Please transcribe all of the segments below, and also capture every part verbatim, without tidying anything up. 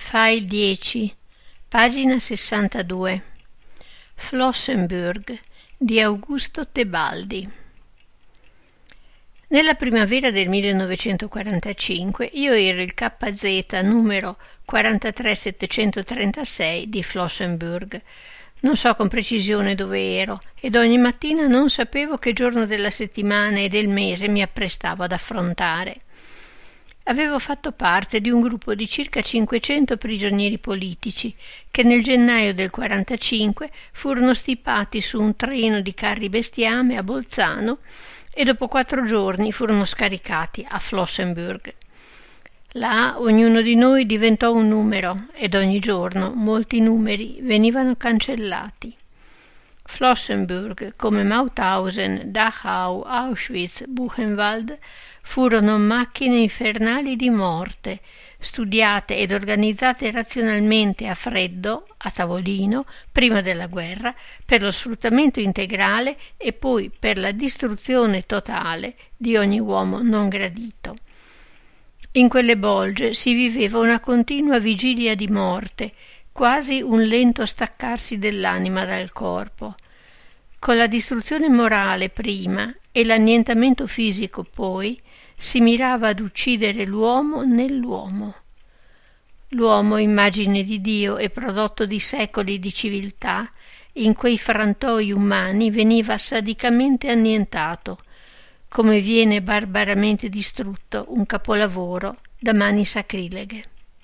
File dieci, pagina sessantadue. Flossenbürg di Augusto Tebaldi. Nella primavera del millenovecentoquarantacinque io ero il K Z numero quarantatré settecentotrentasei di Flossenbürg. Non so con precisione dove ero ed ogni mattina non sapevo che giorno della settimana e del mese mi apprestavo ad affrontare. Avevo fatto parte di un gruppo di circa cinquecento prigionieri politici che nel gennaio del quarantacinque furono stipati su un treno di carri bestiame a Bolzano e dopo quattro giorni furono scaricati a Flossenbürg. Là ognuno di noi diventò un numero ed ogni giorno molti numeri venivano cancellati. Flossenbürg, come Mauthausen, Dachau, Auschwitz, Buchenwald, furono macchine infernali di morte, studiate ed organizzate razionalmente a freddo, a tavolino, prima della guerra, per lo sfruttamento integrale e poi per la distruzione totale di ogni uomo non gradito. In quelle bolge si viveva una continua vigilia di morte, quasi un lento staccarsi dell'anima dal corpo. Con la distruzione morale prima e l'annientamento fisico poi, si mirava ad uccidere l'uomo nell'uomo. L'uomo, immagine di Dio e prodotto di secoli di civiltà, in quei frantoi umani veniva sadicamente annientato, come viene barbaramente distrutto un capolavoro da mani sacrileghe.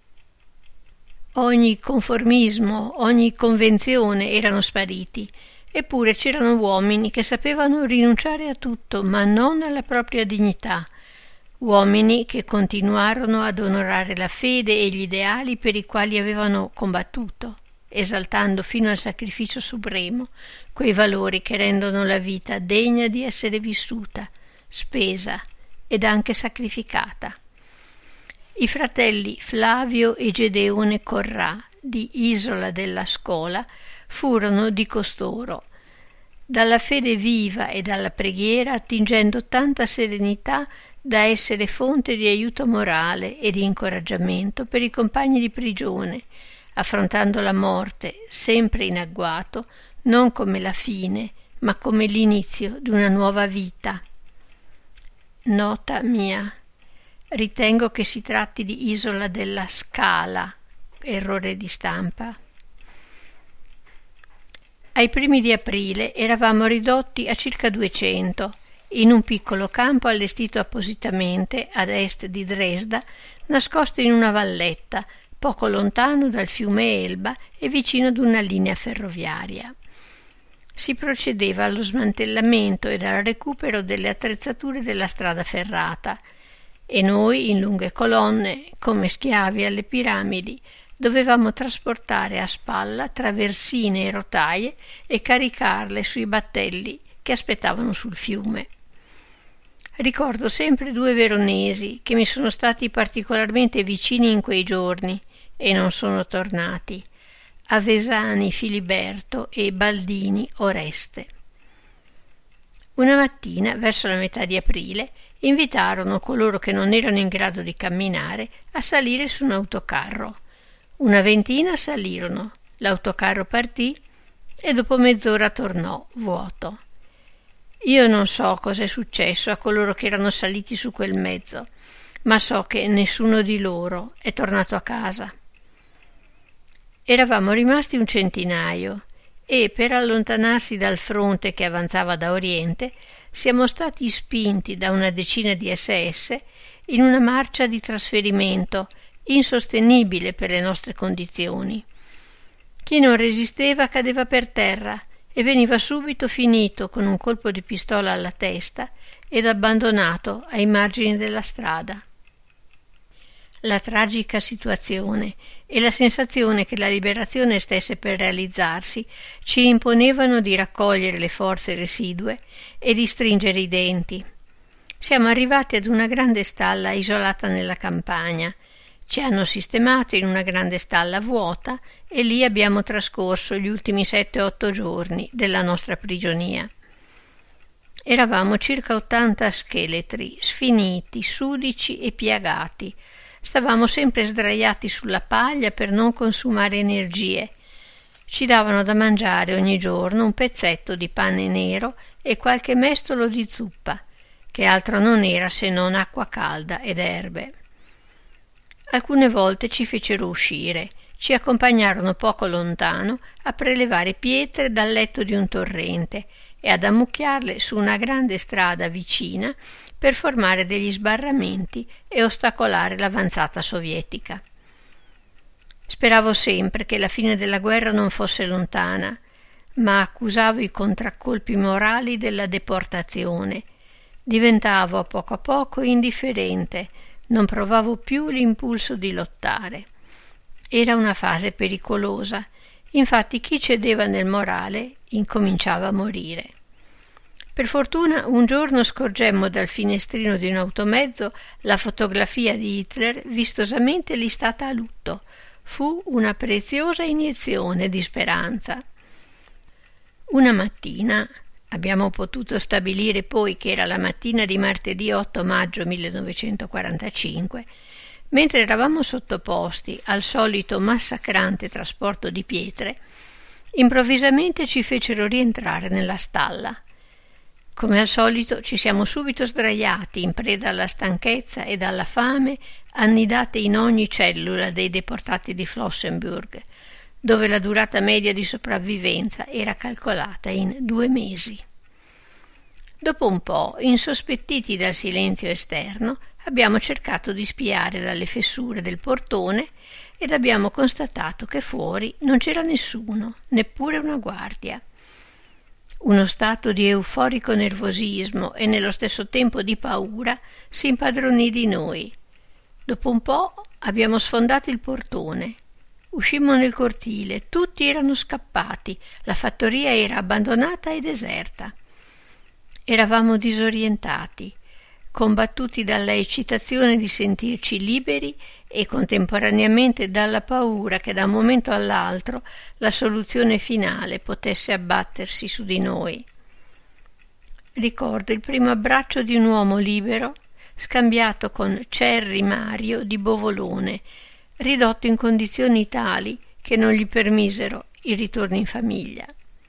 Ogni conformismo, ogni convenzione erano spariti, eppure c'erano uomini che sapevano rinunciare a tutto, ma non alla propria dignità, uomini che continuarono ad onorare la fede e gli ideali per i quali avevano combattuto, esaltando fino al sacrificio supremo quei valori che rendono la vita degna di essere vissuta, spesa ed anche sacrificata. I fratelli Flavio e Gedeone Corrà di Isola della Scola furono di costoro, dalla fede viva e dalla preghiera attingendo tanta serenità da essere fonte di aiuto morale e di incoraggiamento per i compagni di prigione, affrontando la morte sempre in agguato, non come la fine, ma come l'inizio di una nuova vita. Nota mia. Ritengo che si tratti di Isola della Scala, errore di stampa. Ai primi di aprile eravamo ridotti a circa duecento, in un piccolo campo allestito appositamente ad est di Dresda, nascosto in una valletta, poco lontano dal fiume Elba e vicino ad una linea ferroviaria. Si procedeva allo smantellamento ed al recupero delle attrezzature della strada ferrata, e noi, in lunghe colonne, come schiavi alle piramidi, dovevamo trasportare a spalla traversine e rotaie e caricarle sui battelli che aspettavano sul fiume. Ricordo sempre due veronesi che mi sono stati particolarmente vicini in quei giorni e non sono tornati, Avesani Filiberto e Baldini Oreste. Una mattina, verso la metà di aprile, invitarono coloro che non erano in grado di camminare a salire su un autocarro. Una ventina salirono, l'autocarro partì e dopo mezz'ora tornò vuoto. Io non so cosa è successo a coloro che erano saliti su quel mezzo, ma so che nessuno di loro è tornato a casa. Eravamo rimasti un centinaio e, per allontanarsi dal fronte che avanzava da oriente, siamo stati spinti da una decina di S S in una marcia di trasferimento insostenibile per le nostre condizioni. Chi non resisteva cadeva per terra e veniva subito finito con un colpo di pistola alla testa ed abbandonato ai margini della strada. La tragica situazione e la sensazione che la liberazione stesse per realizzarsi ci imponevano di raccogliere le forze residue e di stringere i denti. Siamo arrivati ad una grande stalla isolata nella campagna. Ci hanno sistemato in una grande stalla vuota e lì abbiamo trascorso gli ultimi sette otto giorni della nostra prigionia. Eravamo circa ottanta scheletri, sfiniti, sudici e piagati, stavamo sempre sdraiati sulla paglia per non consumare energie. Ci davano da mangiare ogni giorno un pezzetto di pane nero e qualche mestolo di zuppa, che altro non era se non acqua calda ed erbe. Alcune volte ci fecero uscire, ci accompagnarono poco lontano a prelevare pietre dal letto di un torrente e ad ammucchiarle su una grande strada vicina per formare degli sbarramenti e ostacolare l'avanzata sovietica. Speravo sempre che la fine della guerra non fosse lontana, ma accusavo i contraccolpi morali della deportazione. Diventavo a poco a poco indifferente, non provavo più l'impulso di lottare. Era una fase pericolosa, infatti chi cedeva nel morale incominciava a morire. Per fortuna un giorno scorgemmo dal finestrino di un automezzo la fotografia di Hitler vistosamente listata a lutto. Fu una preziosa iniezione di speranza. Una mattina, abbiamo potuto stabilire poi che era la mattina di martedì otto maggio millenovecentoquarantacinque, mentre eravamo sottoposti al solito massacrante trasporto di pietre, improvvisamente ci fecero rientrare nella stalla. Come al solito ci siamo subito sdraiati in preda alla stanchezza e alla fame annidate in ogni cellula dei deportati di Flossenbürg, dove la durata media di sopravvivenza era calcolata in due mesi. Dopo un po', insospettiti dal silenzio esterno, abbiamo cercato di spiare dalle fessure del portone ed abbiamo constatato che fuori non c'era nessuno, neppure una guardia. Uno stato di euforico nervosismo e nello stesso tempo di paura si impadronì di noi. Dopo un po' abbiamo sfondato il portone. Uscimmo nel cortile, tutti erano scappati, la fattoria era abbandonata e deserta. Eravamo disorientati, combattuti dalla eccitazione di sentirci liberi e contemporaneamente dalla paura che da un momento all'altro la soluzione finale potesse abbattersi su di noi. Ricordo il primo abbraccio di un uomo libero scambiato con Cerri Mario di Bovolone, ridotto in condizioni tali che non gli permisero il ritorno in famiglia.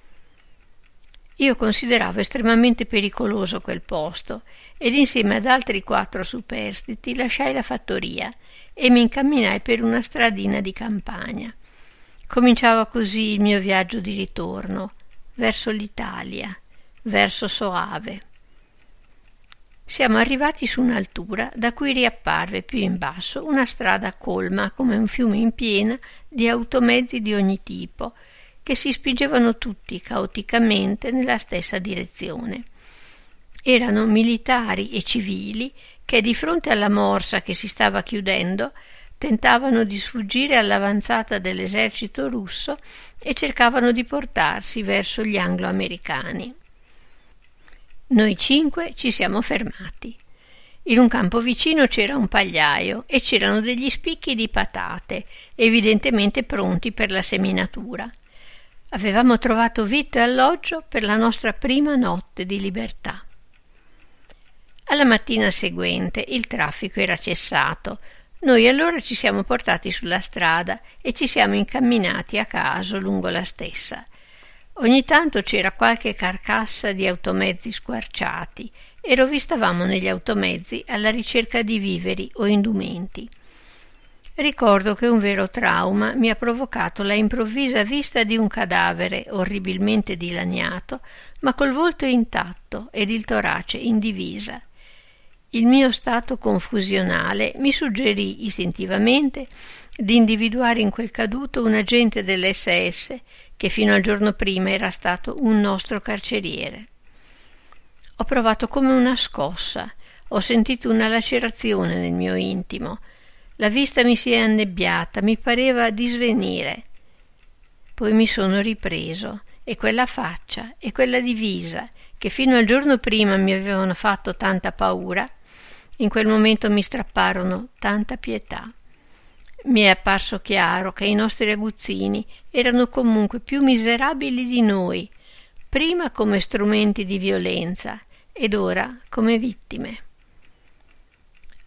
Io consideravo estremamente pericoloso quel posto ed insieme ad altri quattro superstiti lasciai la fattoria e mi incamminai per una stradina di campagna. Cominciava così il mio viaggio di ritorno, verso l'Italia, verso Soave. Siamo arrivati su un'altura da cui riapparve più in basso una strada colma come un fiume in piena di automezzi di ogni tipo, che si spingevano tutti caoticamente nella stessa direzione. Erano militari e civili che, di fronte alla morsa che si stava chiudendo, tentavano di sfuggire all'avanzata dell'esercito russo e cercavano di portarsi verso gli anglo-americani. Noi cinque ci siamo fermati. In un campo vicino c'era un pagliaio e c'erano degli spicchi di patate, evidentemente pronti per la seminatura. Avevamo trovato vitto e alloggio per la nostra prima notte di libertà. Alla mattina seguente il traffico era cessato. Noi allora ci siamo portati sulla strada e ci siamo incamminati a caso lungo la stessa. Ogni tanto c'era qualche carcassa di automezzi squarciati e rovistavamo negli automezzi alla ricerca di viveri o indumenti. Ricordo che un vero trauma mi ha provocato la improvvisa vista di un cadavere orribilmente dilaniato, ma col volto intatto ed il torace in divisa. Il mio stato confusionale mi suggerì istintivamente di individuare in quel caduto un agente dell'esse esse che fino al giorno prima era stato un nostro carceriere. Ho provato come una scossa, ho sentito una lacerazione nel mio intimo. La vista mi si è annebbiata, mi pareva di svenire. Poi mi sono ripreso e quella faccia e quella divisa, che fino al giorno prima mi avevano fatto tanta paura, in quel momento mi strapparono tanta pietà. Mi è apparso chiaro che i nostri aguzzini erano comunque più miserabili di noi, prima come strumenti di violenza ed ora come vittime.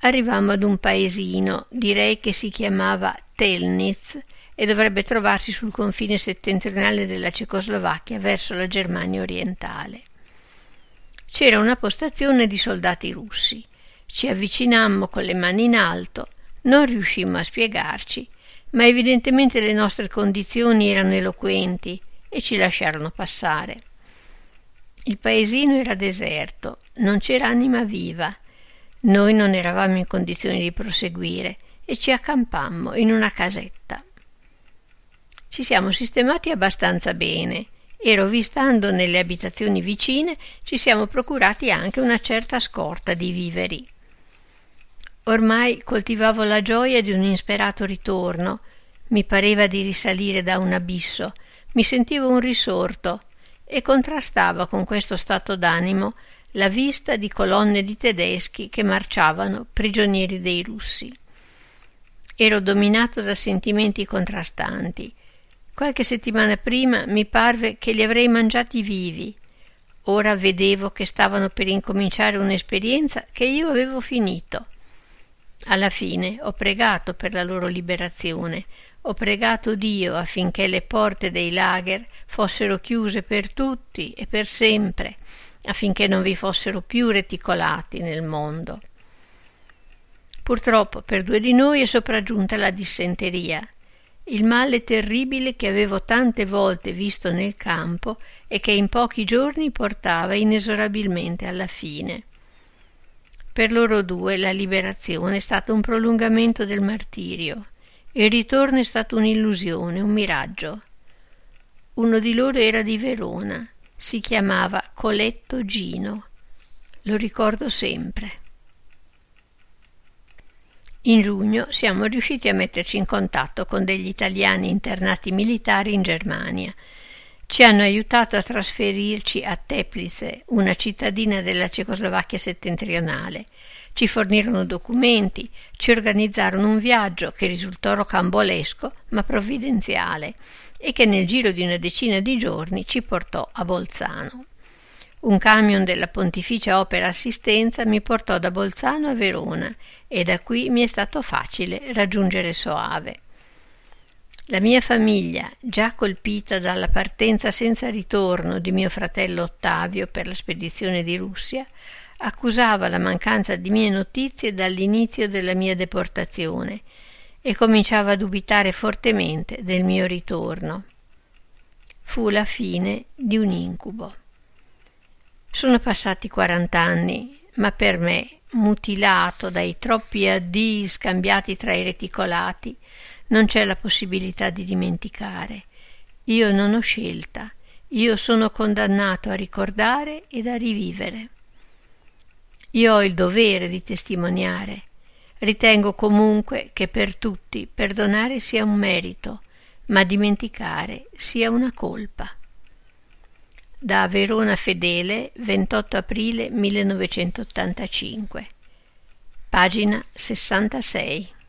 arrivammo ad un paesino, direi che si chiamava Telnitz, e dovrebbe trovarsi sul confine settentrionale della Cecoslovacchia verso la Germania orientale. C'era una postazione di soldati russi. Ci avvicinammo con le mani in alto, non riuscimmo a spiegarci, ma evidentemente le nostre condizioni erano eloquenti e ci lasciarono passare. Il paesino era deserto, non c'era anima viva. Noi non eravamo in condizioni di proseguire e ci accampammo in una casetta. Ci siamo sistemati abbastanza bene e, rovistando nelle abitazioni vicine, ci siamo procurati anche una certa scorta di viveri. Ormai coltivavo la gioia di un insperato ritorno, mi pareva di risalire da un abisso, mi sentivo un risorto e contrastava con questo stato d'animo la vista di colonne di tedeschi che marciavano prigionieri dei russi. Ero dominato da sentimenti contrastanti. Qualche settimana prima mi parve che li avrei mangiati vivi. Ora vedevo che stavano per incominciare un'esperienza che io avevo finito. Alla fine ho pregato per la loro liberazione, ho pregato Dio affinché le porte dei lager fossero chiuse per tutti e per sempre, affinché non vi fossero più reticolati nel mondo. Purtroppo per due di noi è sopraggiunta la dissenteria, il male terribile che avevo tante volte visto nel campo e che in pochi giorni portava inesorabilmente alla fine. Per loro due la liberazione è stato un prolungamento del martirio, il ritorno è stato un'illusione, un miraggio. Uno di loro era di Verona, si chiamava Coletto Gino, lo ricordo sempre. In giugno siamo riusciti a metterci in contatto con degli italiani internati militari in Germania. Ci hanno aiutato a trasferirci a Teplice, una cittadina della Cecoslovacchia settentrionale. Ci fornirono documenti, ci organizzarono un viaggio che risultò rocambolesco ma provvidenziale e che nel giro di una decina di giorni ci portò a Bolzano. Un camion della Pontificia Opera Assistenza mi portò da Bolzano a Verona e da qui mi è stato facile raggiungere Soave. La mia famiglia, già colpita dalla partenza senza ritorno di mio fratello Ottavio per la spedizione di Russia, accusava la mancanza di mie notizie dall'inizio della mia deportazione e cominciava a dubitare fortemente del mio ritorno. Fu la fine di un incubo. Sono passati quarant'anni, ma per me, mutilato dai troppi addii scambiati tra i reticolati, non c'è la possibilità di dimenticare. Io non ho scelta, io sono condannato a ricordare ed a rivivere. Io ho il dovere di testimoniare. Ritengo comunque che per tutti perdonare sia un merito, ma dimenticare sia una colpa. Da Verona Fedele, ventotto aprile millenovecentottantacinque. Pagina sessantasei.